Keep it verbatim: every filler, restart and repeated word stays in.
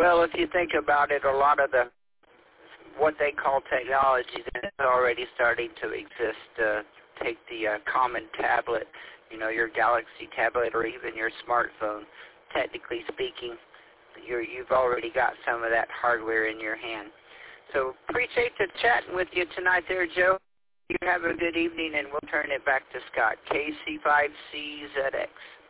Well, if you think about it, a lot of the what they call technology is already starting to exist. Uh, take the uh, common tablet, you know, your Galaxy tablet or even your smartphone. Technically speaking, you're, you've already got some of that hardware in your hand. So appreciate the chatting with you tonight there, Joe. You have a good evening, and we'll turn it back to Scott. K C five C Z X.